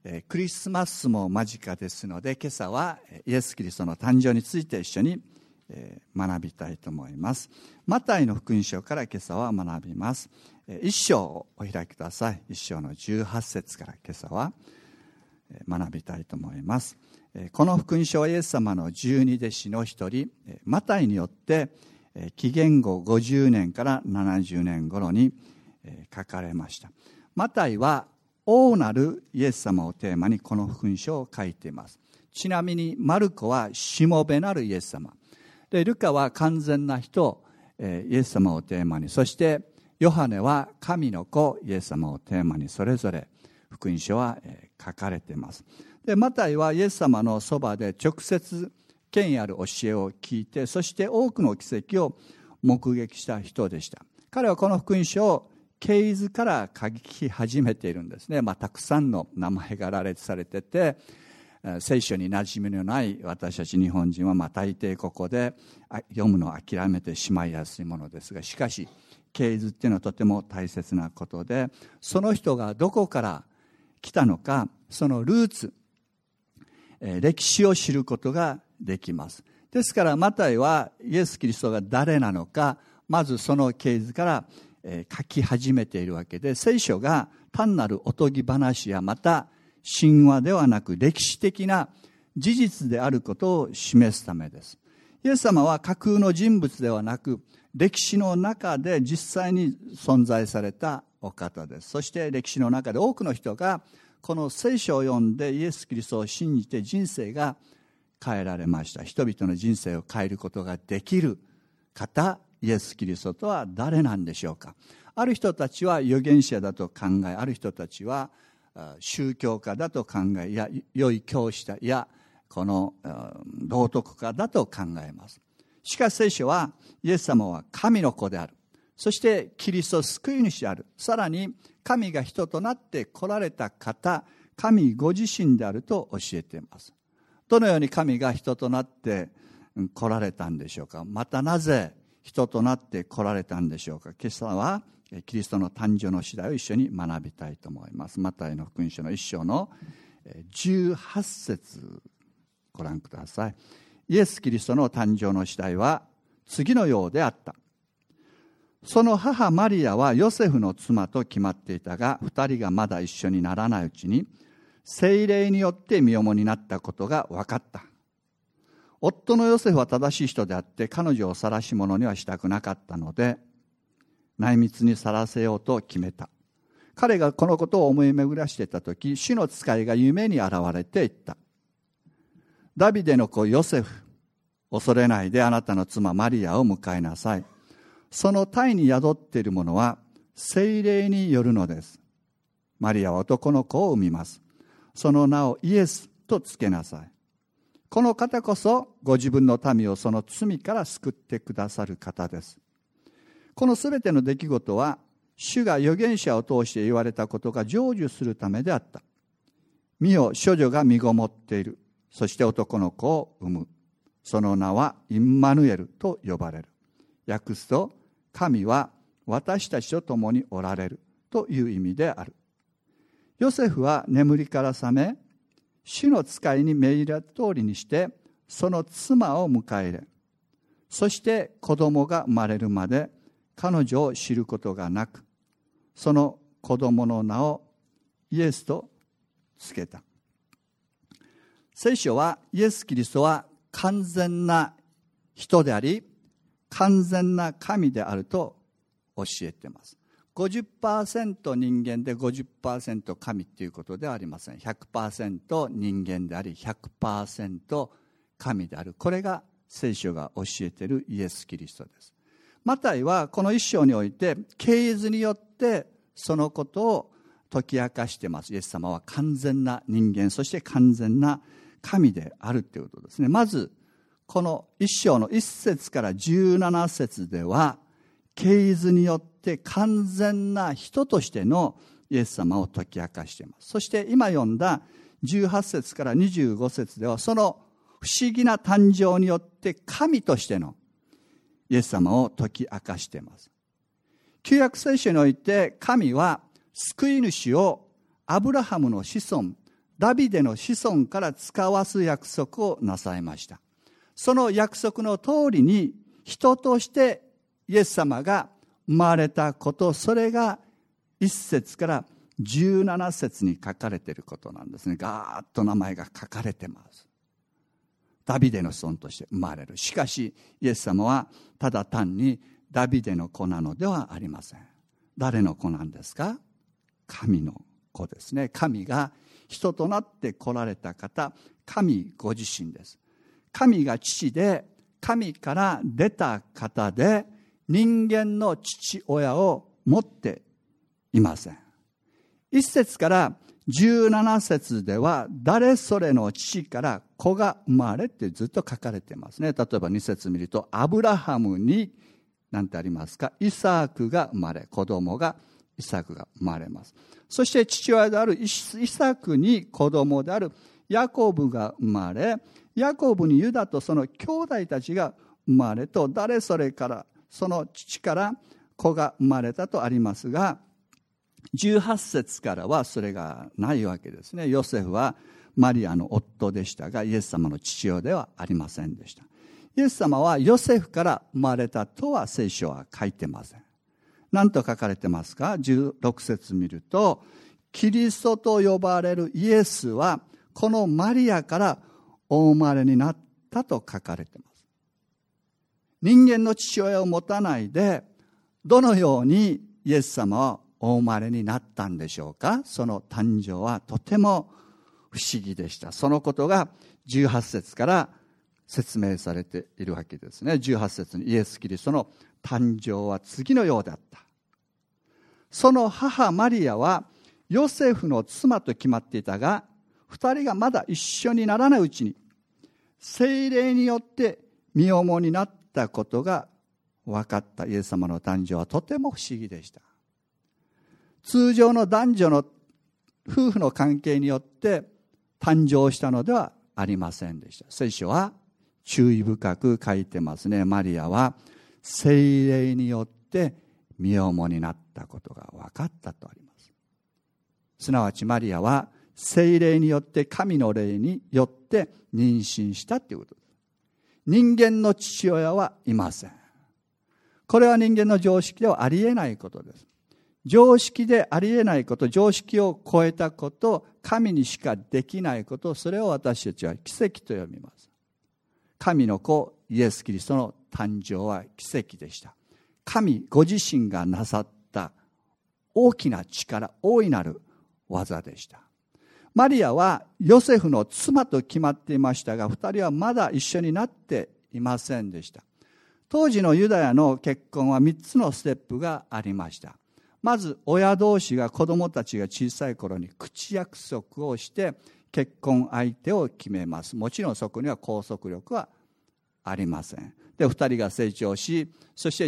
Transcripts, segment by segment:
クリスマスも間近ですので、今朝はイエス・キリストの誕生について一緒に学びたいと思います。マタイの福音書から今朝は学びます。一章をお開きください。一章の18節から今朝は学びたいと思います。この福音書はイエス様の十二弟子の一人マタイによって紀元後50年から70年頃に書かれました。マタイは王なるイエス様をテーマにこの福音書を書いています。ちなみにマルコはしもべなるイエス様で、ルカは完全な人イエス様をテーマに、そしてヨハネは神の子イエス様をテーマに、それぞれ福音書は書かれています。でマタイはイエス様のそばで直接権威ある教えを聞いて、そして多くの奇跡を目撃した人でした。彼はこの福音書を系図から書き始めているんですね。たくさんの名前が羅列されてて、聖書に馴染みのない私たち日本人は大抵ここで読むのを諦めてしまいやすいものですが、しかし系図っていうのはとても大切なことで、その人がどこから来たのか、そのルーツ、歴史を知ることができます。ですからマタイはイエス・キリストが誰なのか、まずその系図から書き始めているわけで、聖書が単なるおとぎ話やまた神話ではなく歴史的な事実であることを示すためです。イエス様は架空の人物ではなく、歴史の中で実際に存在されたお方です。そして歴史の中で多くの人がこの聖書を読んでイエス・キリストを信じて人生が変えられました。人々の人生を変えることができる方、イエス・キリストとは誰なんでしょうか。ある人たちは預言者だと考え、ある人たちは宗教家だと考え、いや良い教師だ、いやこの道徳家だと考えます。しかし聖書はイエス様は神の子である、そしてキリスト救い主である、さらに神が人となって来られた方、神ご自身であると教えています。どのように神が人となって来られたんでしょうか。またなぜ人となって来られたんでしょうか。今朝はキリストの誕生の次第を一緒に学びたいと思います。マタイの福音書の一章の18節ご覧ください。イエス・キリストの誕生の次第は次のようであった。その母マリアはヨセフの妻と決まっていたが、二人がまだ一緒にならないうちに聖霊によって身重になったことが分かった。夫のヨセフは正しい人であって、彼女を晒し者にはしたくなかったので、内密に晒せようと決めた。彼がこのことを思い巡らしていたとき、主の使いが夢に現れて言った。ダビデの子ヨセフ、恐れないであなたの妻マリアを迎えなさい。その胎に宿っているものは聖霊によるのです。マリアは男の子を産みます。その名をイエスとつけなさい。この方こそご自分の民をその罪から救ってくださる方です。このすべての出来事は主が預言者を通して言われたことが成就するためであった。見よ、処女が身ごもっている。そして男の子を産む。その名はインマヌエルと呼ばれる。訳すと、神は私たちと共におられるという意味である。ヨセフは眠りから覚め、主の使いに命じられた通りにして、その妻を迎え入れ、そして子供が生まれるまで彼女を知ることがなく、その子供の名をイエスとつけた。聖書はイエス・キリストは完全な人であり、完全な神であると教えています。50% 人間で 50% 神ということではありません。100% 人間であり 100% 神である。これが聖書が教えているイエス・キリストです。マタイはこの一章において系図によってそのことを解き明かしています。イエス様は完全な人間、そして完全な神であるということですね。まずこの一章の1節から17節では系図によって完全な人としてのイエス様を解き明かしています。そして今読んだ18節から25節ではその不思議な誕生によって神としてのイエス様を解き明かしています。旧約聖書において神は救い主をアブラハムの子孫ダビデの子孫から使わす約束をなさいました。その約束の通りに人としてイエス様が生まれたこと、それが1節から17節に書かれていることなんですね。ガーッと名前が書かれてます。ダビデの子孫として生まれる。しかしイエス様はただ単にダビデの子なのではありません。誰の子なんですか？神の子ですね。神が人となって来られた方、神ご自身です。神が父で、神から出た方で、人間の父親を持っていません。1節から17節では、誰それの父から子が生まれってずっと書かれていますね。例えば2節見ると、アブラハムに何てありますか？イサクが生まれ、子供がイサクが生まれます。そして父親であるイサクに子供であるヤコブが生まれ、ヤコブにユダとその兄弟たちが生まれと、誰それからその父から子が生まれたとありますが、18節からはそれがないわけですね。ヨセフはマリアの夫でしたが、イエス様の父親ではありませんでした。イエス様はヨセフから生まれたとは聖書は書いてません。何と書かれてますか？16節見ると、キリストと呼ばれるイエスはこのマリアからお生まれになったと書かれています。人間の父親を持たないで、どのようにイエス様はお生まれになったんでしょうか？その誕生はとても不思議でした。そのことが18節から説明されているわけですね。18節にイエス・キリストの誕生は次のようだった。その母マリアはヨセフの妻と決まっていたが、二人がまだ一緒にならないうちに聖霊によって身重になったことが分かったイエス様の誕生はとても不思議でした。通常の男女の夫婦の関係によって誕生したのではありませんでした。聖書は注意深く書いてますね。マリアは聖霊によって身重になったことが分かったとあります。すなわちマリアは聖霊によって神の霊によって妊娠したということです。人間の父親はいません。これは人間の常識ではありえないことです。常識でありえないこと、常識を超えたこと、神にしかできないこと、それを私たちは奇跡と呼びます。神の子イエス・キリストの誕生は奇跡でした。神ご自身がなさった大きな力、大いなる技でした。マリアはヨセフの妻と決まっていましたが、二人はまだ一緒になっていませんでした。当時のユダヤの結婚は3つのステップがありました。まず親同士が、子供たちが小さい頃に口約束をして結婚相手を決めます。もちろんそこには拘束力はありません。で、2人が成長し、そして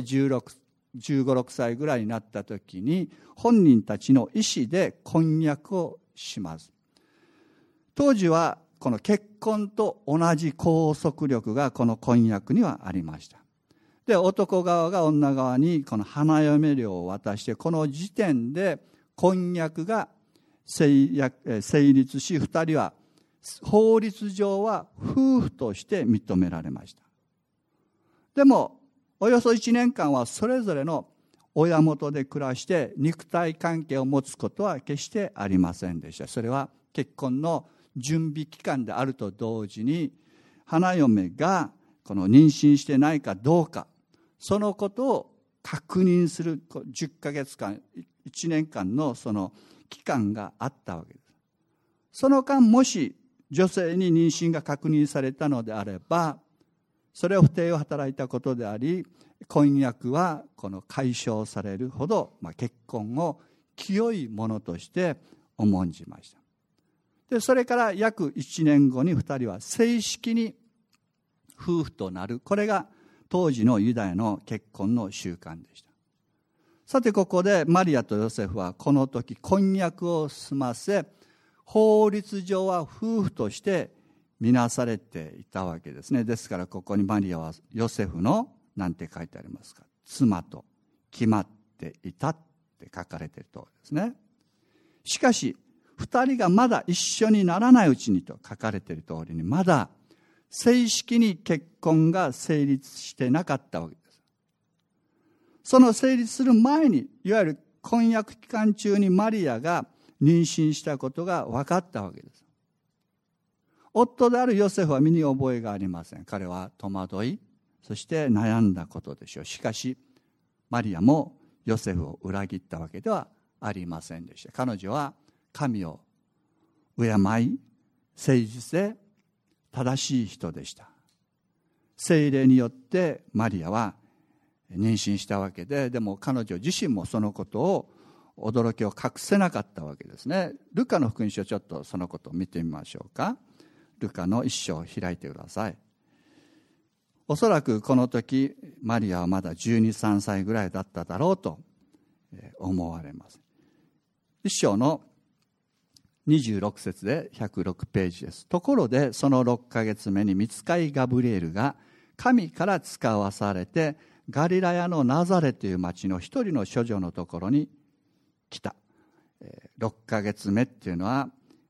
15、16歳ぐらいになった時に本人たちの意思で婚約をします。当時はこの結婚と同じ拘束力がこの婚約にはありました。で、男側が女側にこの花嫁料を渡して、この時点で婚約が成立し、二人は法律上は夫婦として認められました。でもおよそ1年間はそれぞれの親元で暮らして肉体関係を持つことは決してありませんでした。それは結婚の準備期間であると同時に、花嫁がこの妊娠してないかどうか、そのことを確認する10ヶ月間、1年間のその期間があったわけです。その間、もし女性に妊娠が確認されたのであれば、それは不貞を働いたことであり、婚約はこの解消されるほど、結婚を清いものとして重んじました。で、それから約1年後に2人は正式に夫婦となる。これが当時のユダヤの結婚の習慣でした。さて、ここでマリアとヨセフはこの時婚約を済ませ、法律上は夫婦として見なされていたわけですね。ですからここにマリアはヨセフのなんて書いてありますか、妻と決まっていたって書かれているとおりですね。しかし二人がまだ一緒にならないうちにと書かれている通りに、まだ正式に結婚が成立してなかったわけです。その成立する前に、いわゆる婚約期間中にマリアが妊娠したことが分かったわけです。夫であるヨセフは身に覚えがありません。彼は戸惑い、そして悩んだことでしょう。しかしマリアもヨセフを裏切ったわけではありませんでした。彼女は神を敬い、誠実で正しい人でした。聖霊によってマリアは妊娠したわけで、でも彼女自身もそのことを驚きを隠せなかったわけですね。ルカの福音書、ちょっとそのことを見てみましょうか。ルカの一章を開いてください。おそらくこの時マリアはまだ12、13歳ぐらいだっただろうと思われます。一章の26節で106ページです。ところでその6ヶ月目に御使いガブリエルが神から使わされて、ガリラヤのナザレという町の一人の処女のところに来た。6ヶ月目っていうのは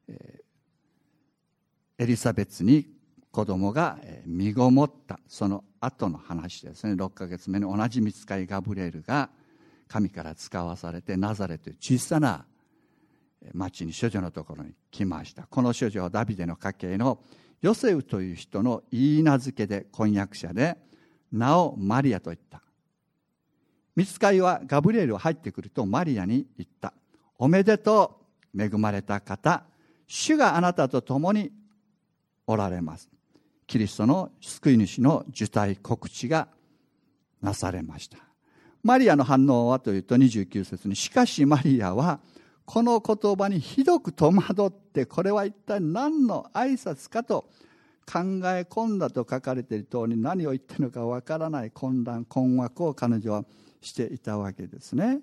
エリザベツに子供が身ごもったその後の話ですね。6ヶ月目に同じ御使いガブリエルが神から使わされて、ナザレという小さな町に処女のところに来ました。この処女はダビデの家系のヨセフという人の言い名付けで婚約者で、名をマリアと言った。御使いはガブリエルが入ってくるとマリアに言った。おめでとう、恵まれた方、主があなたと共におられます。キリストの救い主の受胎告知がなされました。マリアの反応はというと29節に、しかしマリアはこの言葉にひどく戸惑って、これは一体何の挨拶かと考え込んだと書かれている通り、何を言っているのかわからない混乱困惑を彼女はしていたわけですね。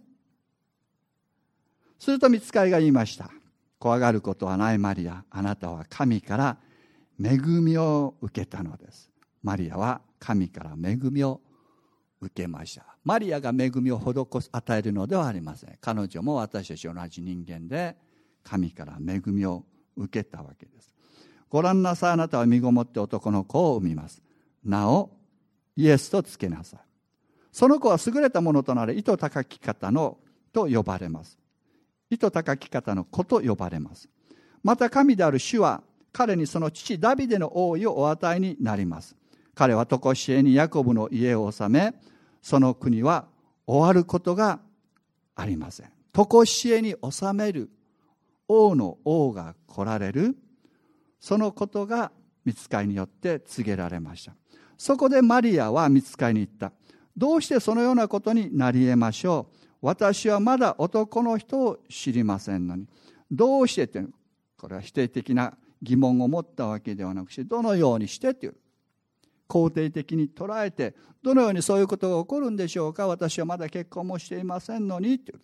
すると御使いが言いました。怖がることはないマリア、あなたは神から恵みを受けたのです。マリアは神から恵みを受けました。マリアが恵みを与えるのではありません。彼女も私たち同じ人間で神から恵みを受けたわけです。ご覧なさい、あなたは身ごもって男の子を産みます。名をイエスとつけなさい。その子は優れたものとなり、糸高き方のと呼ばれます。糸高き方の子と呼ばれます。また神である主は彼にその父ダビデの王位をお与えになります。彼は常しえにヤコブの家を治め、その国は終わることがありません。常しえに治める王の王が来られる、そのことが御使いによって告げられました。そこでマリアは御使いに言った。どうしてそのようなことになり得ましょう。私はまだ男の人を知りませんのに。どうしてって、これは否定的な疑問を持ったわけではなくして、どのようにしてという肯定的に捉えて、どのようにそういうことが起こるんでしょうか。私はまだ結婚もしていませんのにという。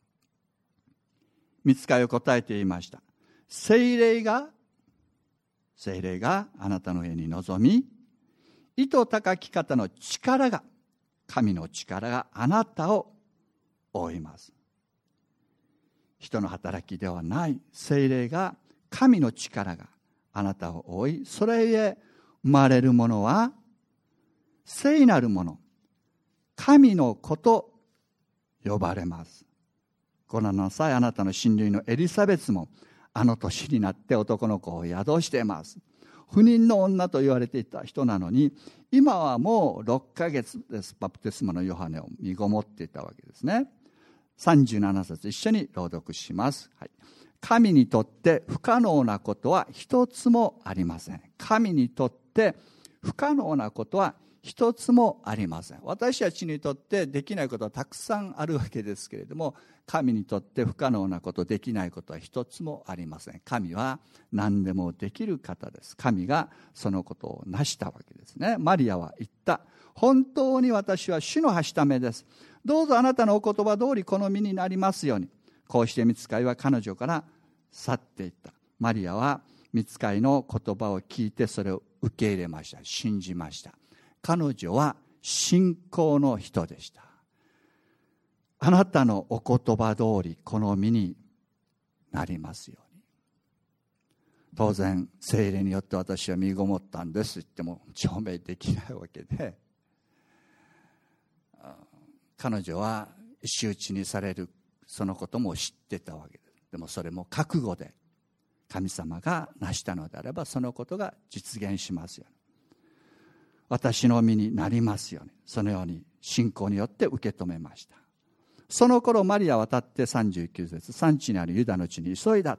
御使いを答えて言いました。聖霊があなたの上に臨み、糸高き方の力が、神の力があなたを覆います。人の働きではない聖霊が、神の力があなたを覆い、それゆえ生まれるものは聖なるもの、神の子と呼ばれます。ご覧なさい、あなたの親類のエリザベスもあの年になって男の子を宿しています。不妊の女と言われていた人なのに、今はもう6ヶ月です。バプテスマのヨハネを身ごもっていたわけですね。37節一緒に朗読します。はい。神にとって不可能なことは一つもありません。神にとって不可能なことは一つもありません。私たちにとってできないことはたくさんあるわけですけれども、神にとって不可能なこと、できないことは一つもありません。神は何でもできる方です。神がそのことを成したわけですね。マリアは言った。本当に私は主のはしためです。どうぞあなたのお言葉通りこの身になりますように。こうして御使いは彼女から去っていった。マリアは御使いの言葉を聞いてそれを受け入れました。信じました。彼女は信仰の人でした。あなたのお言葉通りこの身になりますように。 当然聖霊によって私は身ごもったんですと言っても証明できないわけで、彼女は石打ちにされるそのことも知ってたわけです。でもそれも覚悟で神様が成したのであればそのことが実現しますように、私の身になりますように、そのように信仰によって受け止めました。その頃マリアは立って39節、産地にあるユダの地に急いだ。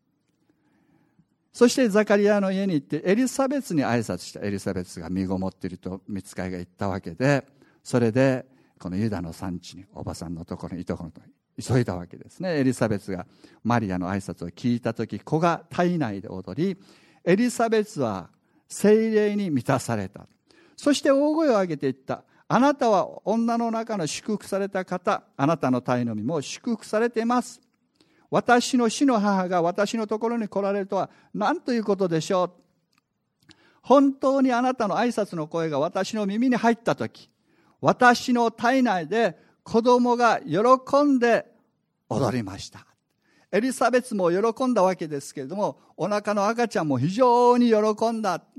そしてザカリアの家に行ってエリザベスに挨拶した。エリザベスが身ごもっていると御使いが言ったわけで、それでこのユダの産地におばさんのところにいとこのところに急いだわけですね。エリザベスがマリアの挨拶を聞いたとき、子が体内で踊り、エリザベスは聖霊に満たされた。そして大声を上げて言った。あなたは女の中の祝福された方、あなたの体の身も祝福されています。私の死の母が私のところに来られるとは何ということでしょう。本当にあなたの挨拶の声が私の耳に入ったとき、私の体内で子供が喜んで踊りました。エリザベスも喜んだわけですけれども、お腹の赤ちゃんも非常に喜んだ。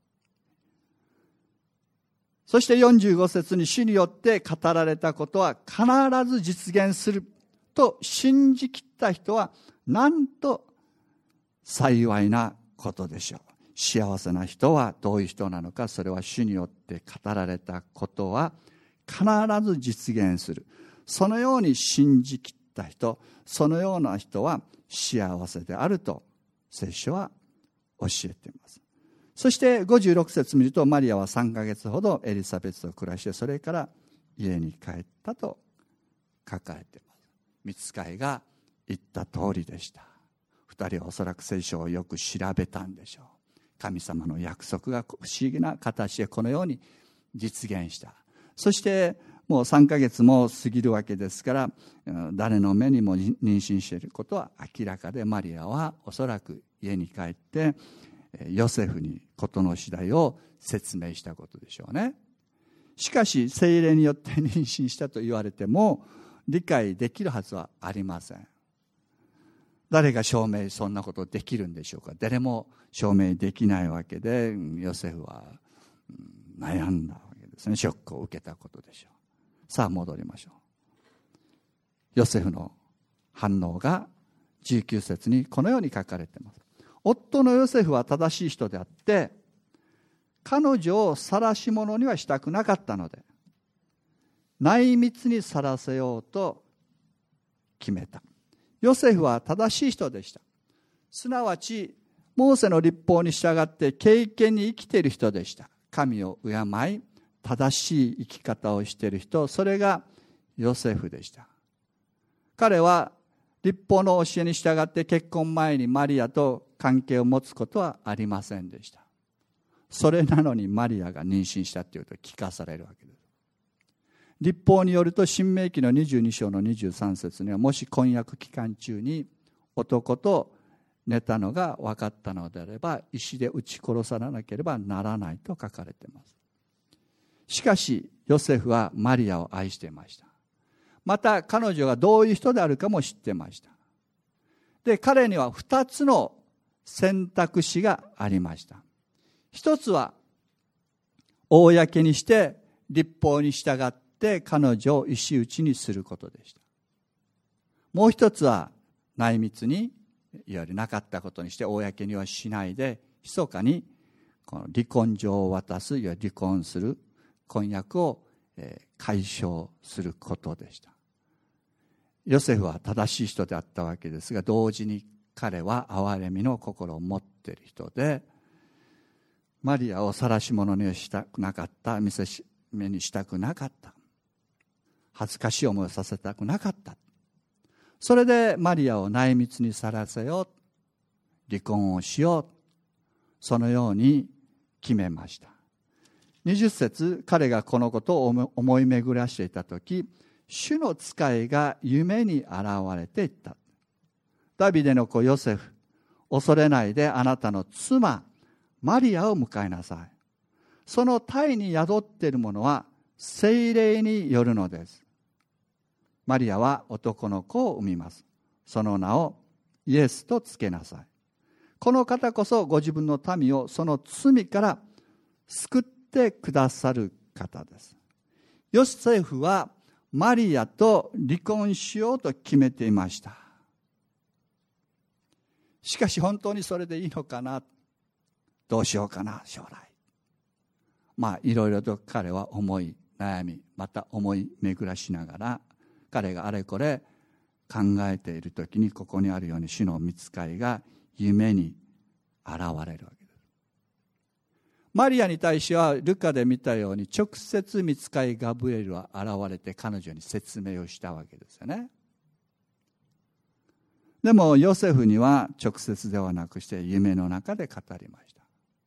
そして45節に主によって語られたことは必ず実現すると信じきった人はなんと幸いなことでしょう。幸せな人はどういう人なのか、それは主によって語られたことは必ず実現する。そのように信じきった人、そのような人は幸せであると聖書は教えています。そして56節見ると、マリアは3ヶ月ほどエリザベスと暮らして、それから家に帰ったと書かれています。御使いが言った通りでした。二人はおそらく聖書をよく調べたんでしょう。神様の約束が不思議な形でこのように実現した。そしてもう3ヶ月も過ぎるわけですから、誰の目にも妊娠していることは明らかで、マリアはおそらく家に帰ってヨセフに事の次第を説明したことでしょうね。しかし聖霊によって妊娠したと言われても理解できるはずはありません。誰が証明そんなことできるんでしょうか。誰も証明できないわけで、ヨセフは悩んだわけですね。ショックを受けたことでしょう。さあ戻りましょう。ヨセフの反応が19節にこのように書かれています。夫のヨセフは正しい人であって、彼女を晒し者にはしたくなかったので、内密にさらせようと決めた。ヨセフは正しい人でした。すなわち、モーセの律法に従って敬虔に生きている人でした。神を敬い、正しい生き方をしている人、それがヨセフでした。彼は律法の教えに従って結婚前にマリアと関係を持つことはありませんでした。それなのにマリアが妊娠したというと聞かされるわけです。律法によると申命記の22章の23節には、もし婚約期間中に男と寝たのが分かったのであれば石で撃ち殺さなければならないと書かれています。しかしヨセフはマリアを愛していました。また彼女がどういう人であるかも知っていました。で、彼には2つの選択肢がありました。一つは公にして律法に従って彼女を石打ちにすることでした。もう一つは内密に、いわゆるなかったことにして公にはしないで密かにこの離婚状を渡す、いわゆる離婚する婚約を解消することでした。ヨセフは正しい人であったわけですが、同時に彼は憐れみの心を持っている人で、マリアを晒し者にしたくなかった、見せしめにしたくなかった、恥ずかしい思いをさせたくなかった。それでマリアを内密にさらせよう、離婚をしよう、そのように決めました。20節、彼がこのことを思い巡らしていたとき、主の使いが夢に現れていった。ダビデの子ヨセフ、恐れないであなたの妻マリアを迎えなさい。その胎に宿っているものは聖霊によるのです。マリアは男の子を産みます。その名をイエスとつけなさい。 この方こそご自分の民をその罪から救ってくださる方です。ヨセフはマリアと離婚しようと決めていました。しかし本当にそれでいいのかな、どうしようかな将来、いろいろと彼は思い悩み、また思い巡らしながら、彼があれこれ考えている時に、ここにあるように主の御使いが夢に現れるわけです。マリアに対してはルカで見たように直接御使いガブリエルは現れて彼女に説明をしたわけですよね。でもヨセフには直接ではなくして夢の中で語りました。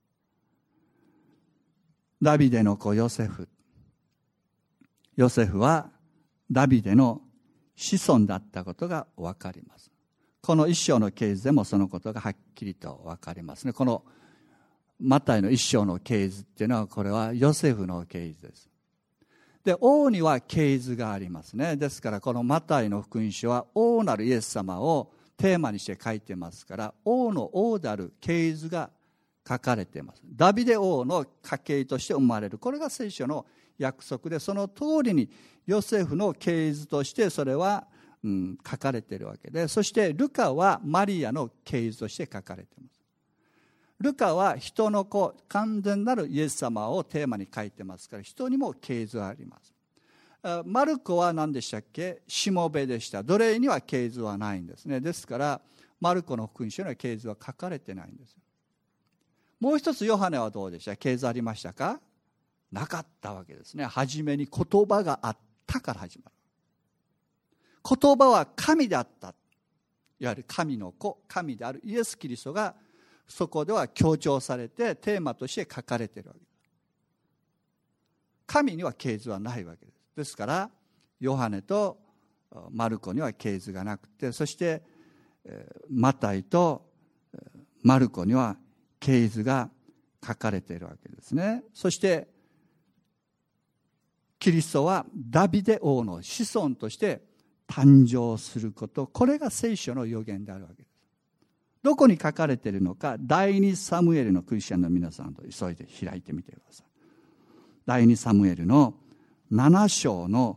ダビデの子ヨセフ。ヨセフはダビデの子孫だったことが分かります。この一章の経図でもそのことがはっきりと分かりますね。このマタイの一章の経図っていうのは、これはヨセフの経図です。で、王には経図がありますね。ですからこのマタイの福音書は王なるイエス様をテーマにして書いてますから、王の王である経図が書かれています。ダビデ王の家系として生まれる、これが聖書の約束で、その通りにヨセフの経図としてそれは、書かれているわけで、そしてルカはマリアの経図として書かれています。ルカは人の子、完全なるイエス様をテーマに書いてますから、人にも経図があります。マルコは何でしたっけ？しもべでした。奴隷には経図はないんですね。ですからマルコの福音書には経図は書かれてないんです。もう一つヨハネはどうでした？経図ありましたか？なかったわけですね。初めに言葉があったから始まる。言葉は神であった。いわゆる神の子、神であるイエス・キリストがそこでは強調されてテーマとして書かれているわけです。神には経図はないわけです。ですからヨハネとマルコには経図がなくて、そしてマタイとマルコには経図が書かれているわけですね。そしてキリストはダビデ王の子孫として誕生すること、これが聖書の予言であるわけです。どこに書かれているのか、第2サムエルのクリスチャンの皆さんと急いで開いてみてください。第2サムエルの7章の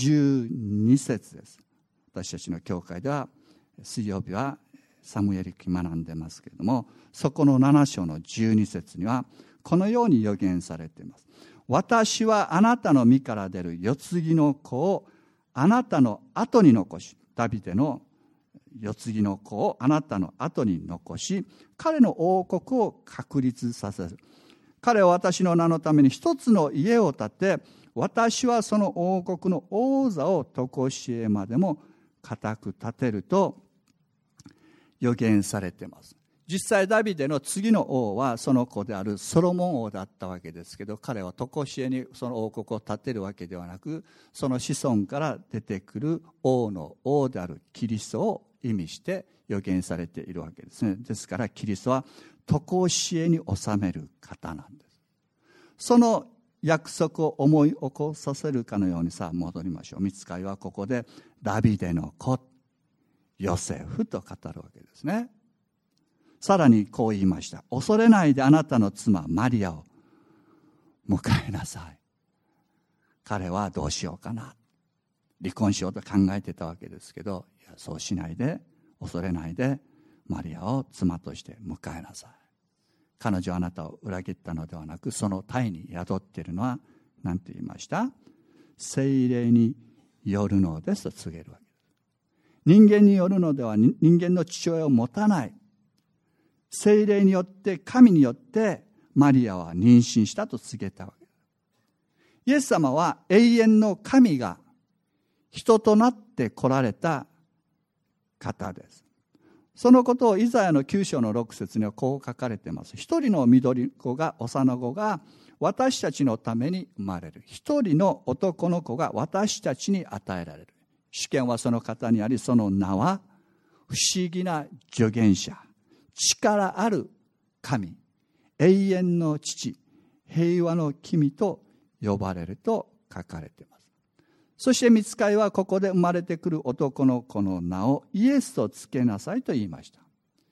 12節です。私たちの教会では水曜日はサムエル記学んでますけれども、そこの7章の12節にはこのように予言されています。私はあなたの身から出る世継ぎの子をあなたの後に残し、ダビデの世継ぎの子をあなたの後に残し、彼の王国を確立させる。彼は私の名のために一つの家を建て、私はその王国の王座を常しえまでも固く立てると予言されています。実際ダビデの次の王はその子であるソロモン王だったわけですけど、彼は常しえにその王国を建てるわけではなく、その子孫から出てくる王の王であるキリストを意味して予言されているわけですね。ですからキリストは常しえに治める方なんです。その約束を思い起こさせるかのように、さあ戻りましょう。御使いはここでダビデの子ヨセフと語るわけですね。さらにこう言いました。恐れないであなたの妻マリアを迎えなさい。彼はどうしようかな、離婚しようと考えてたわけですけど、いやそうしないで、恐れないでマリアを妻として迎えなさい。彼女はあなたを裏切ったのではなく、その胎に宿っているのは何て言いました？聖霊によるのですと告げるわけです。人間によるのでは、人間の父親を持たない。聖霊によって、神によってマリアは妊娠したと告げたわけです。イエス様は永遠の神が人となって来られた方です。そのことをイザヤの9章の6節にはこう書かれています。一人の緑子が、幼子が私たちのために生まれる。一人の男の子が私たちに与えられる。主権はその方にあり、その名は不思議な助言者、力ある神、永遠の父、平和の君と呼ばれると書かれています。そして御使いはここで生まれてくる男の子の名をイエスとつけなさいと言いました。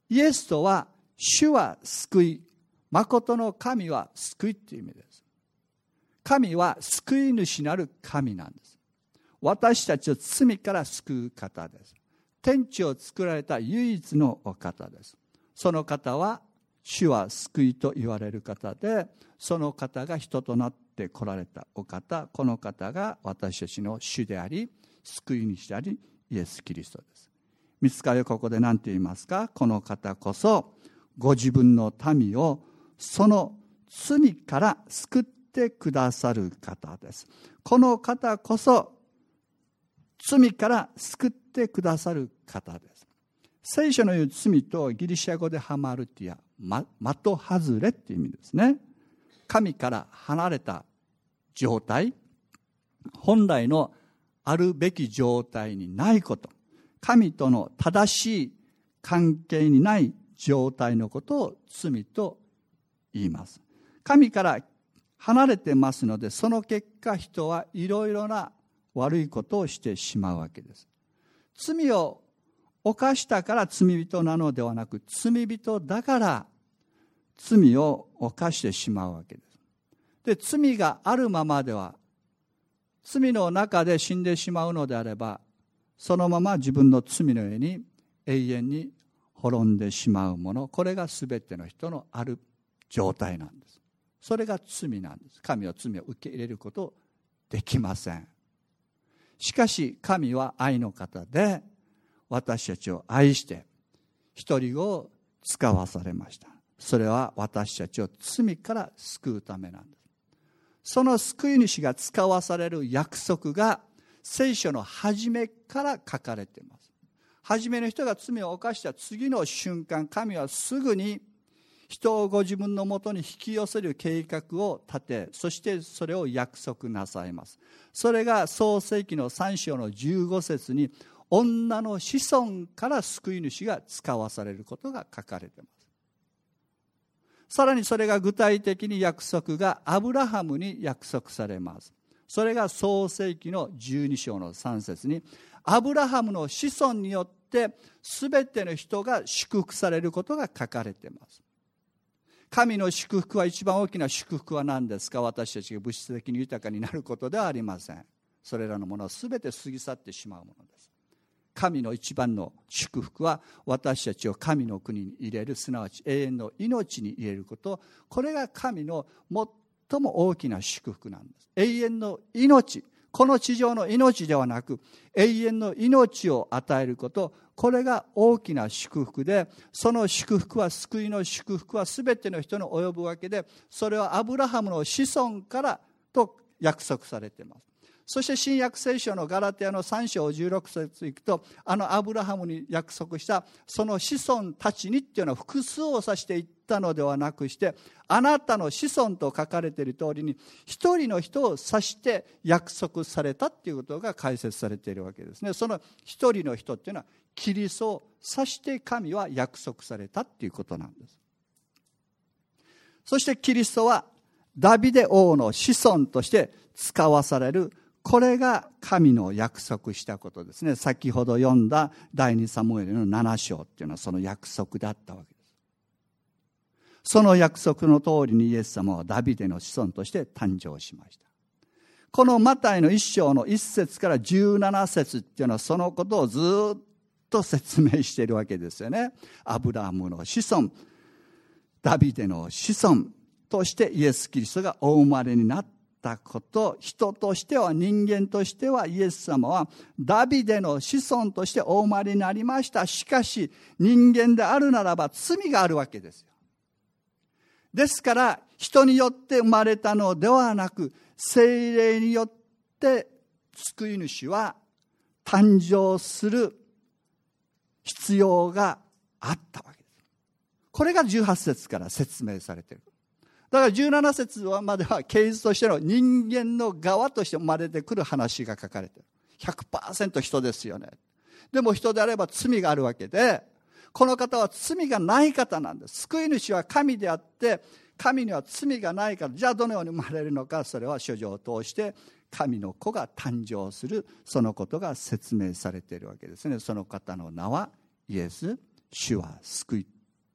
イエスとは主は救い、誠の神は救いという意味です。神は救い主なる神なんです。私たちを罪から救う方です。天地を作られた唯一のお方です。その方は主は救いと言われる方で、その方が人となって来られたお方、この方が私たちの主であり救い主でありイエス・キリストです。御使いはここで何て言いますか？この方こそご自分の民をその罪から救ってくださる方です。この方こそ罪から救ってくださる方です。聖書の言う罪とギリシャ語でハマルティア、的外れっていう意味ですね。神から離れた状態、本来のあるべき状態にないこと、神との正しい関係にない状態のことを罪と言います。神から離れてますので、その結果人はいろいろな悪いことをしてしまうわけです。罪を犯したから罪人なのではなく、罪人だから罪を犯してしまうわけです。で、罪があるままでは、罪の中で死んでしまうのであれば、そのまま自分の罪の上に永遠に滅んでしまうもの、これが全ての人のある状態なんです。それが罪なんです。神は罪を受け入れることできません。しかし神は愛の方で、私たちを愛して一人子を使わされました。それは私たちを罪から救うためなんです。その救い主が使わされる約束が聖書の初めから書かれています。初めの人が罪を犯した次の瞬間、神はすぐに人をご自分のもとに引き寄せる計画を立て、そしてそれを約束なさいます。それが創世記の3章の15節に、女の子孫から救い主が使わされることが書かれています。さらにそれが具体的に約束がアブラハムに約束されます。それが創世記の12章の3節に、アブラハムの子孫によって全ての人が祝福されることが書かれています。神の祝福は、一番大きな祝福は何ですか？私たちが物質的に豊かになることではありません。それらのものは全て過ぎ去ってしまうものです。神の一番の祝福は、私たちを神の国に入れる、すなわち永遠の命に入れること。これが神の最も大きな祝福なんです。永遠の命、この地上の命ではなく永遠の命を与えること、これが大きな祝福で、その祝福は、救いの祝福は全ての人に及ぶわけで、それはアブラハムの子孫からと約束されています。そして新約聖書のガラテヤの3章16節行くと、アブラハムに約束したその子孫たちにっていうのは複数を指して言ったのではなくして、あなたの子孫と書かれている通りに一人の人を指して約束されたっていうことが解説されているわけですね。その一人の人っていうのはキリストを指して神は約束されたっていうことなんです。そしてキリストはダビデ王の子孫として使わされる、これが神の約束したことですね。先ほど読んだ第2サムエルの7章っていうのはその約束だったわけです。その約束の通りにイエス様はダビデの子孫として誕生しました。このマタイの1章の1節から17節っていうのはそのことをずっと説明しているわけですよね。アブラハムの子孫、ダビデの子孫としてイエス・キリストがお生まれになったこと、人としては、人間としてはイエス様はダビデの子孫としてお生まれになりました。しかし人間であるならば罪があるわけですよ。ですから人によって生まれたのではなく、聖霊によって救い主は誕生する必要があったわけです。これが18節から説明されている。だから17節までは系図としての人間の側として生まれてくる話が書かれている。100% 人ですよね。でも人であれば罪があるわけで、この方は罪がない方なんです。救い主は神であって、神には罪がないから、じゃあどのように生まれるのか、それは書状を通して神の子が誕生する、そのことが説明されているわけですね。その方の名はイエス、主は救い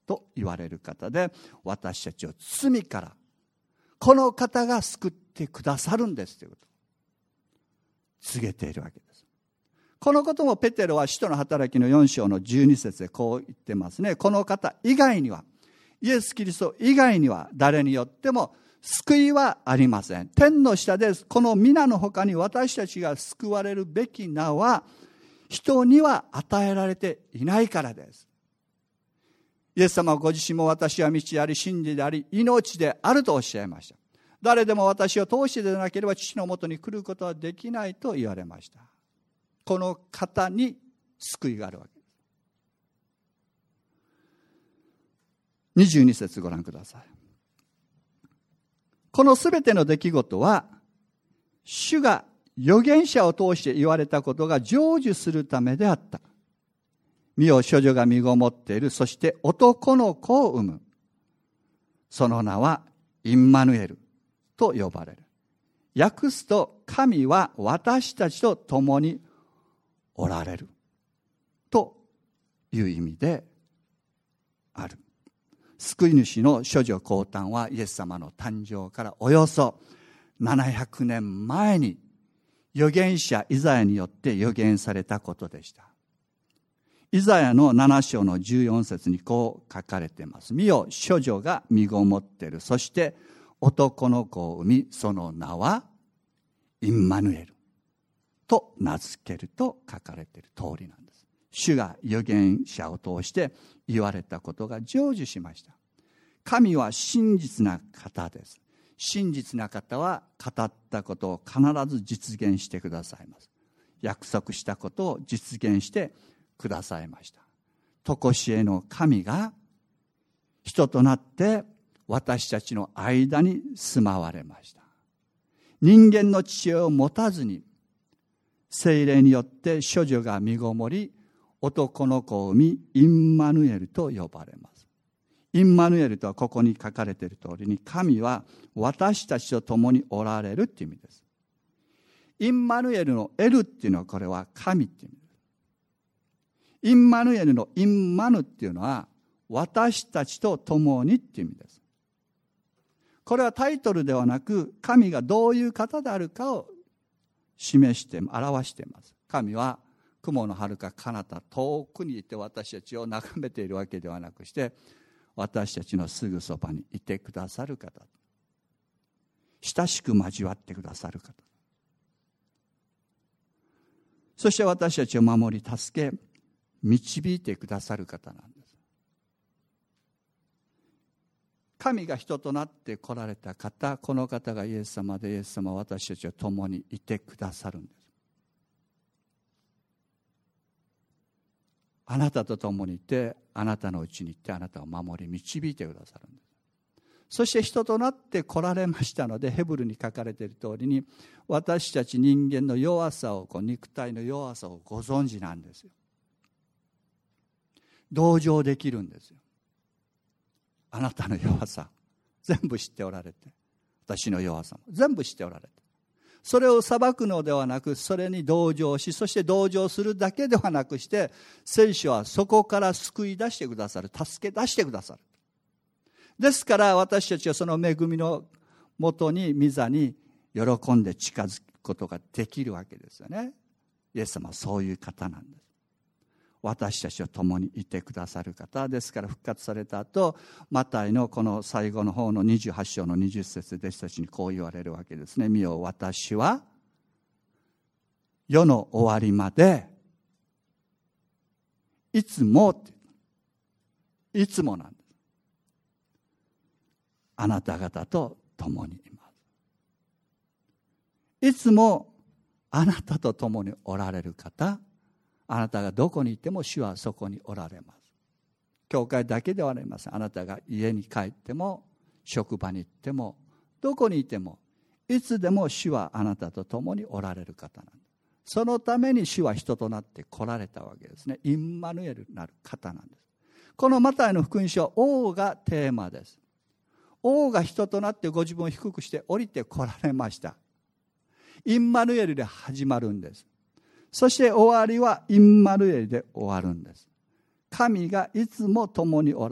と言われる方で、私たちを罪からこの方が救ってくださるんですということを告げているわけです。このこともペテロは使徒の働きの4章の12節でこう言ってますね。この方以外には、イエス・キリスト以外には誰によっても救いはありません。天の下でこの皆の他に私たちが救われるべき名は人には与えられていないからです。イエス様はご自身も私は道であり真理であり命であるとおっしゃいました。誰でも私を通してでなければ父のもとに来ることはできないと言われました。この方に救いがあるわけです。22節ご覧ください。このすべての出来事は、主が預言者を通して言われたことが成就するためであった。見よ、処女が身ごもっている。そして男の子を産む。その名はインマヌエルと呼ばれる。訳すと、神は私たちと共におられるという意味である。救い主の処女降誕はイエス様の誕生からおよそ700年前に預言者イザヤによって預言されたことでした。イザヤの7章の14節にこう書かれています。見よ、処女が身ごもっている。そして男の子を産み、その名はインマヌエルと名付けると書かれている通りなんです。主が預言者を通して言われたことが成就しました。神は真実な方です。真実な方は語ったことを必ず実現してくださいます。約束したことを実現してくださいました。常しえの神が人となって私たちの間に住まわれました。人間の父親を持たずに聖霊によって処女が身ごもり、男の子を産み、インマヌエルと呼ばれます。インマヌエルとはここに書かれている通りに、神は私たちと共におられるという意味です。インマヌエルのエルっていうのは、これは神っていう意味です。インマヌエルのインマヌっていうのは、私たちと共にっていう意味です。これはタイトルではなく、神がどういう方であるかを示して、表しています。神は雲の遥か彼方遠くにいて私たちを眺めているわけではなくして、私たちのすぐそばにいてくださる方、親しく交わってくださる方、そして私たちを守り助け導いてくださる方なんです。神が人となって来られた方、この方がイエス様で、イエス様は私たちと共にいてくださるんです。あなたと共にいて、あなたのうちにいて、あなたを守り導いてくださるんです。そして人となって来られましたので、ヘブルに書かれている通りに、私たち人間の弱さを、肉体の弱さをご存知なんですよ。同情できるんですよ。あなたの弱さ全部知っておられて、私の弱さも全部知っておられて、それを裁くのではなく、それに同情し、そして同情するだけではなくして、聖書はそこから救い出してくださる、助け出してくださる。ですから私たちはその恵みのもとに、御座に喜んで近づくことができるわけですよね。イエス様はそういう方なんです。私たちと共にいてくださる方ですから、復活された後、マタイのこの最後の方の28章の20節で弟子たちにこう言われるわけですね。見よ、私は世の終わりまでいつもなんです。あなた方と共にいます。いつもあなたと共におられる方、あなたがどこにいても主はそこにおられます。教会だけではありません。あなたが家に帰っても、職場に行っても、どこにいても、いつでも主はあなたと共におられる方なんです。そのために主は人となって来られたわけですね。インマヌエルなる方なんです。このマタイの福音書は王がテーマです。王が人となってご自分を低くして降りて来られました。インマヌエルで始まるんです。そして終わりはインマヌエルで終わるんです。神がいつも共におられる。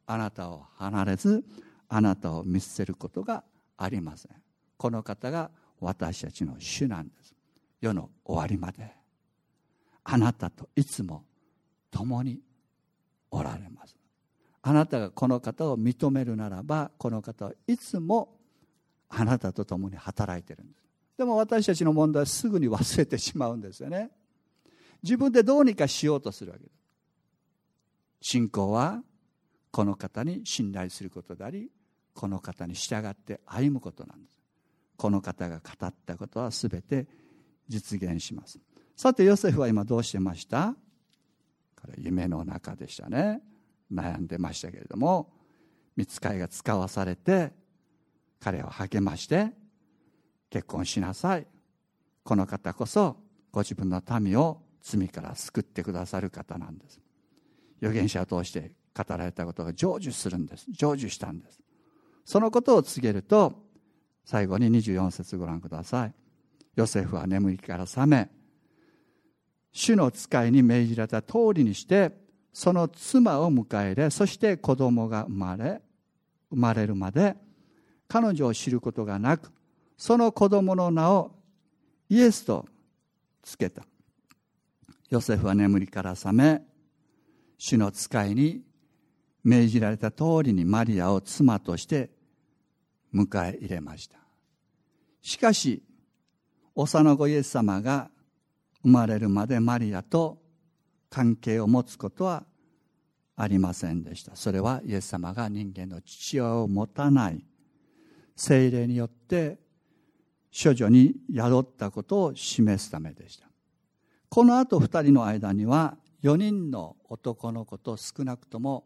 あなたを離れず、あなたを見捨てることがありません。この方が私たちの主なんです。世の終わりまであなたといつも共におられます。あなたがこの方を認めるならば、この方はいつもあなたと共に働いているんです。でも私たちの問題はすぐに忘れてしまうんですよね。自分でどうにかしようとするわけです。信仰はこの方に信頼することであり、この方に従って歩むことなんです。この方が語ったことはすべて実現します。さてヨセフは今どうしてました？これ夢の中でしたね。悩んでましたけれども、御使いが使わされて彼を励まして、結婚しなさい、この方こそご自分の民を罪から救ってくださる方なんです。預言者を通して語られたことが成就するんです。成就したんです。そのことを告げると、最後に24節ご覧ください。ヨセフは眠りから覚め、主の使いに命じられた通りにしてその妻を迎え入れ、そして子供が生まれるまで彼女を知ることがなく、その子供の名をイエスとつけた。ヨセフは眠りから覚め、主の使いに命じられた通りにマリアを妻として迎え入れました。しかし幼子イエス様が生まれるまでマリアと関係を持つことはありませんでした。それはイエス様が人間の父親を持たない聖霊によって処女に宿ったことを示すためでした。この後2人の間には4人の男の子と少なくとも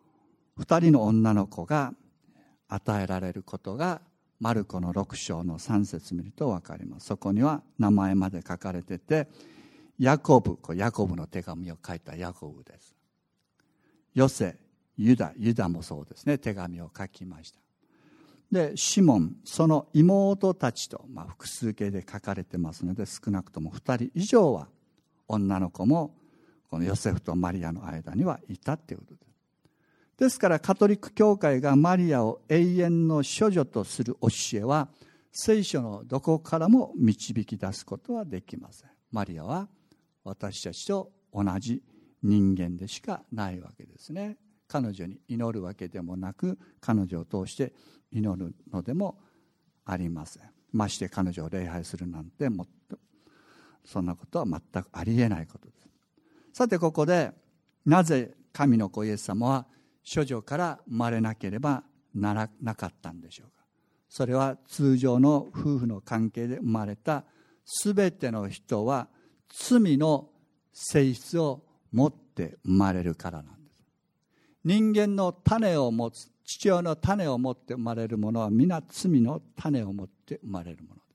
2人の女の子が与えられることがマルコの6章の3節見ると分かります。そこには名前まで書かれてて、ヤコブ、ヤコブの手紙を書いたヤコブです。ヨセ、ユダもそうですね、手紙を書きました。でシモン、その妹たちと、複数形で書かれてますので、少なくとも2人以上は女の子もこのヨセフとマリアの間にはいたっていうことです。ですからカトリック教会がマリアを永遠の処女とする教えは聖書のどこからも導き出すことはできません。マリアは私たちと同じ人間でしかないわけですね。彼女に祈るわけでもなく、彼女を通して祈るのでもありません。まして彼女を礼拝するなんてそんなことは全くありえないことです。さてここで、なぜ神の子イエス様は処女から生まれなければならなかったんでしょうか。それは通常の夫婦の関係で生まれたすべての人は罪の性質を持って生まれるからなんです。人間の種を持つ、父親の種を持って生まれるものは皆罪の種を持って生まれるものです。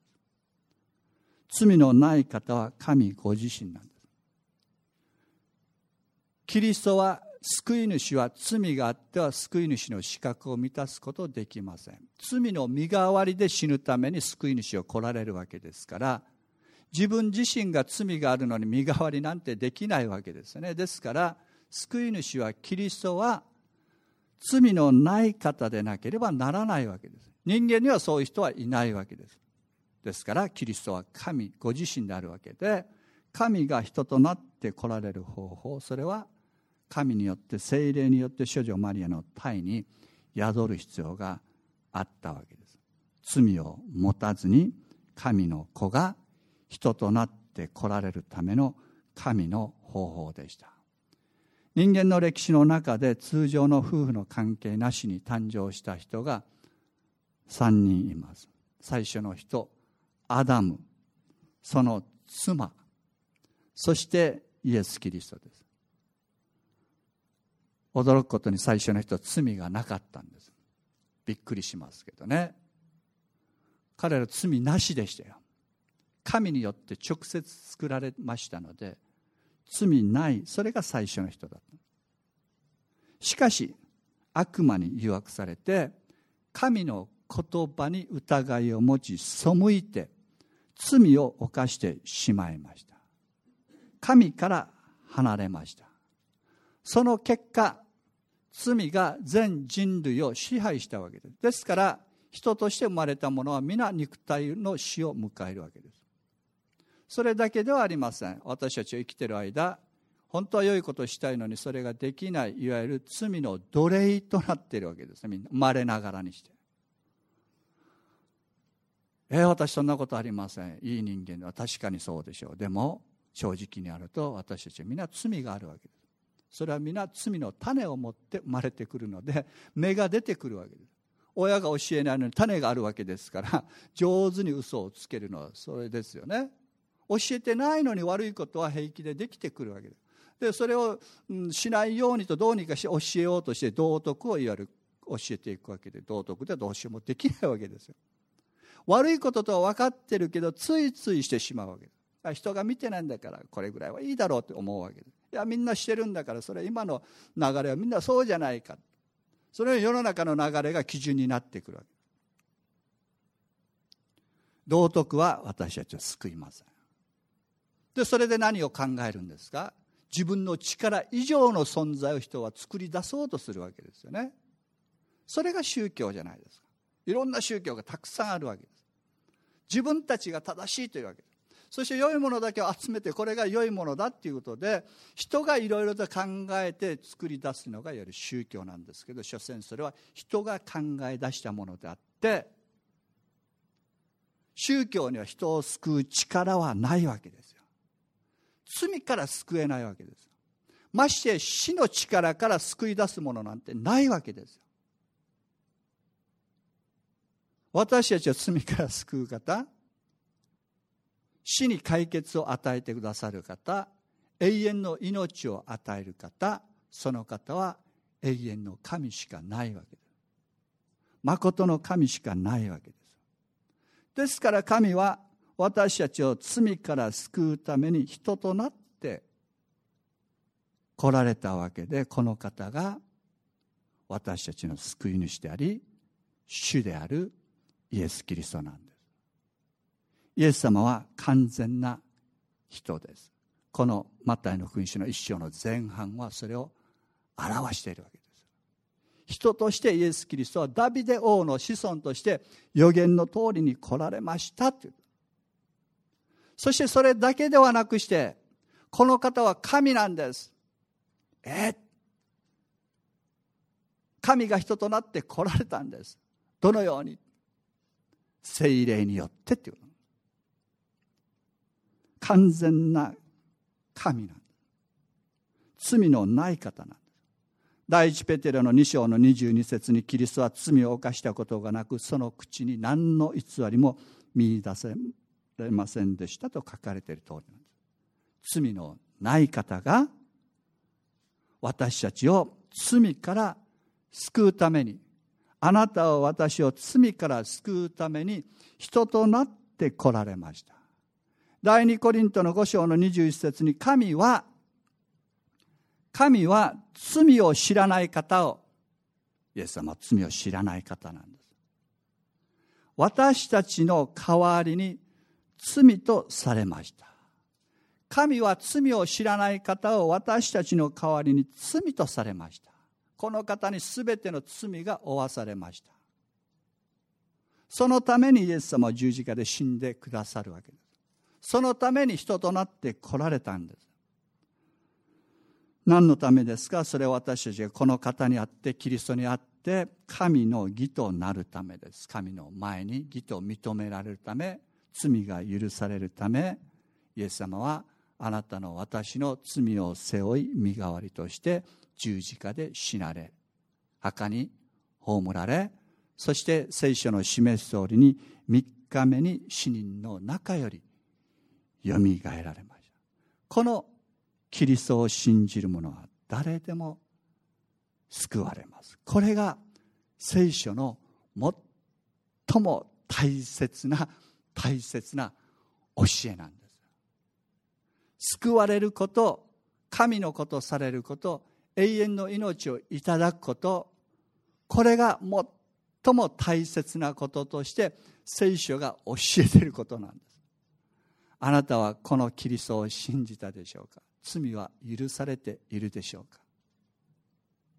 罪のない方は神ご自身なんです。キリストは救い主は罪があっては救い主の資格を満たすことできません。罪の身代わりで死ぬために救い主を来られるわけですから、自分自身が罪があるのに身代わりなんてできないわけですね。ですから救い主はキリストは罪のない方でなければならないわけです。人間にはそういう人はいないわけです。ですからキリストは神ご自身であるわけで、神が人となって来られる方法、それは神によって聖霊によって処女マリアの胎に宿る必要があったわけです。罪を持たずに神の子が人となって来られるための神の方法でした。人間の歴史の中で通常の夫婦の関係なしに誕生した人が3人います。最初の人、アダム、その妻、そしてイエス・キリストです。驚くことに最初の人は罪がなかったんです。びっくりしますけどね。彼ら罪なしでしたよ。神によって直接作られましたので、罪ない、それが最初の人だった。しかし悪魔に誘惑されて、神の言葉に疑いを持ち背いて罪を犯してしまいました。神から離れました。その結果、 罪が全人類を支配したわけです。ですから人として生まれた者は皆肉体の死を迎えるわけです。それだけではありません。私たちは生きている間、本当は良いことをしたいのにそれができない、いわゆる罪の奴隷となっているわけですね。みんな生まれながらにして、私そんなことありません、いい人間は確かにそうでしょう。でも正直にあると私たちは皆罪があるわけです。それは皆罪の種を持って生まれてくるので、芽が出てくるわけです。親が教えないのに種があるわけですから、上手に嘘をつけるのはそれですよね。教えてないのに悪いことは平気でできてくるわけです。でそれをしないようにとどうにかして教えようとして道徳をいわゆる教えていくわけで、道徳ではどうしようもできないわけですよ。悪いこととは分かってるけどついついしてしまうわけです。人が見てないんだからこれぐらいはいいだろうって思うわけです。いやみんなしてるんだから、それ今の流れはみんなそうじゃないか、それは世の中の流れが基準になってくるわけです。道徳は私たちを救いません。でそれで何を考えるんですか。自分の力以上の存在を人は作り出そうとするわけですよね。それが宗教じゃないですか。いろんな宗教がたくさんあるわけです。自分たちが正しいというわけです。そして良いものだけを集めて、これが良いものだということで人がいろいろと考えて作り出すのがいわゆる宗教なんですけど、所詮それは人が考え出したものであって、宗教には人を救う力はないわけですよ。罪から救えないわけです。まして死の力から救い出すものなんてないわけですよ。私たちは罪から救う方、死に解決を与えてくださる方、永遠の命を与える方、その方は永遠の神しかないわけです。誠の神しかないわけです。ですから神は私たちを罪から救うために人となって来られたわけで、この方が私たちの救い主であり主であるイエス・キリストなんです。イエス様は完全な人です。このマタイの福音書の1章の前半はそれを表しているわけです。人としてイエス・キリストはダビデ王の子孫として預言の通りに来られましたという。そしてそれだけではなくして、この方は神なんです。神が人となって来られたんです。どのように？聖霊によってっていう。完全な神なんです。罪のない方なんです。第一ペテロの2章の22節に、キリストは罪を犯したことがなく、その口に何の偽りも見出せれませんでしたと書かれている通りなんです。罪のない方が私たちを罪から救うために、あなたは私を罪から救うために人となって来られました。第2コリントの5章の21節に、神は罪を知らない方を、イエス様は罪を知らない方なんです。私たちの代わりに罪とされました。神は罪を知らない方を私たちの代わりに罪とされました。この方にすべての罪が負わされました。そのためにイエス様は十字架で死んでくださるわけです。そのために人となって来られたんです。何のためですか？それは私たちがこの方にあって、キリストにあって神の義となるためです。神の前に義と認められるため、罪が許されるため、イエス様はあなたの私の罪を背負い、身代わりとして十字架で死なれ、墓に葬られ、そして聖書の示す通りに3日目に死人の中よりよみがえられました。このキリストを信じる者は誰でも救われます。これが聖書の最も大切な教えなんです。救われること、神のことされること、永遠の命をいただくこと、これが最も大切なこととして聖書が教えていることなんです。あなたはこのキリストを信じたでしょうか？罪は許されているでしょうか？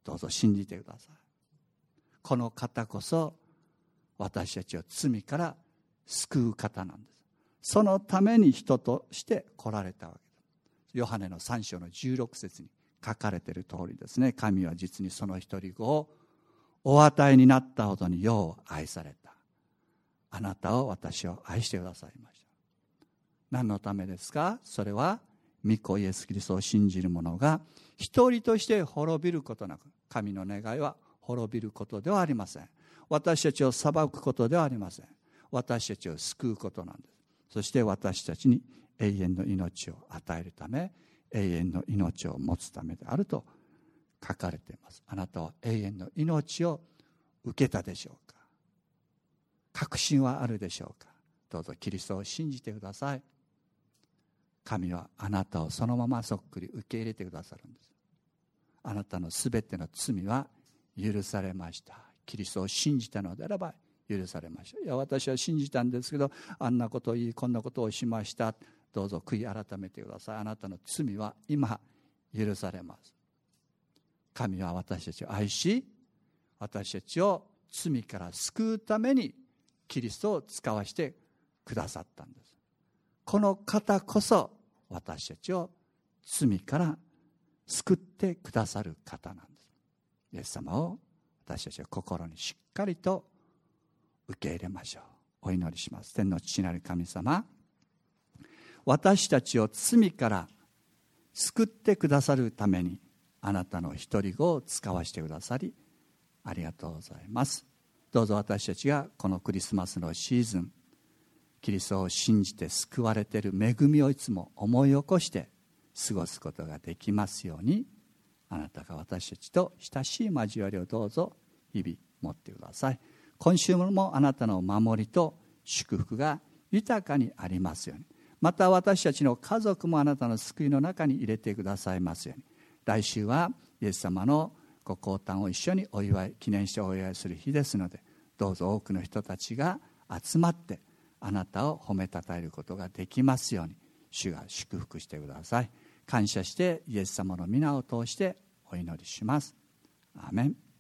どうぞ信じてください。この方こそ私たちを罪から救う方なんです。そのために人として来られたわけです。ヨハネの3章の16節に書かれている通りですね。神は実にその一人子をお与えになったほどに世を愛された。あなたを私を愛してくださいました。何のためですか？それは御子イエス・キリストを信じる者が一人として滅びることなく、神の願いは滅びることではありません。私たちを裁くことではありません。私たちを救うことなんです。そして私たちに永遠の命を与えるため、永遠の命を持つためであると書かれています。あなたは永遠の命を受けたでしょうか？確信はあるでしょうか？どうぞキリストを信じてください。神はあなたをそのままそっくり受け入れてくださるんです。あなたのすべての罪は許されました。キリストを信じたのであれば許されました。いや、私は信じたんですけど、あんなことを言い、こんなことをしました。どうぞ悔い改めてください。あなたの罪は今許されます。神は私たちを愛し、私たちを罪から救うためにキリストを使わせてくださったんです。この方こそ私たちを罪から救ってくださる方なんです。イエス様を私たちは心にしっかりと受け入れましょう。お祈りします。天の父なる神様、私たちを罪から救ってくださるためにあなたの一人子を使わせてくださりありがとうございます。どうぞ私たちがこのクリスマスのシーズン、キリストを信じて救われている恵みをいつも思い起こして過ごすことができますように、あなたが私たちと親しい交わりをどうぞ日々持ってください。今週もあなたの守りと祝福が豊かにありますように、また私たちの家族もあなたの救いの中に入れてくださいますように。来週はイエス様のご降誕を一緒にお祝い、記念してお祝いする日ですので、どうぞ多くの人たちが集まってあなたを褒めたたえることができますように、主が祝福してください。感謝してイエス様の皆を通してお祈りします。アーメン。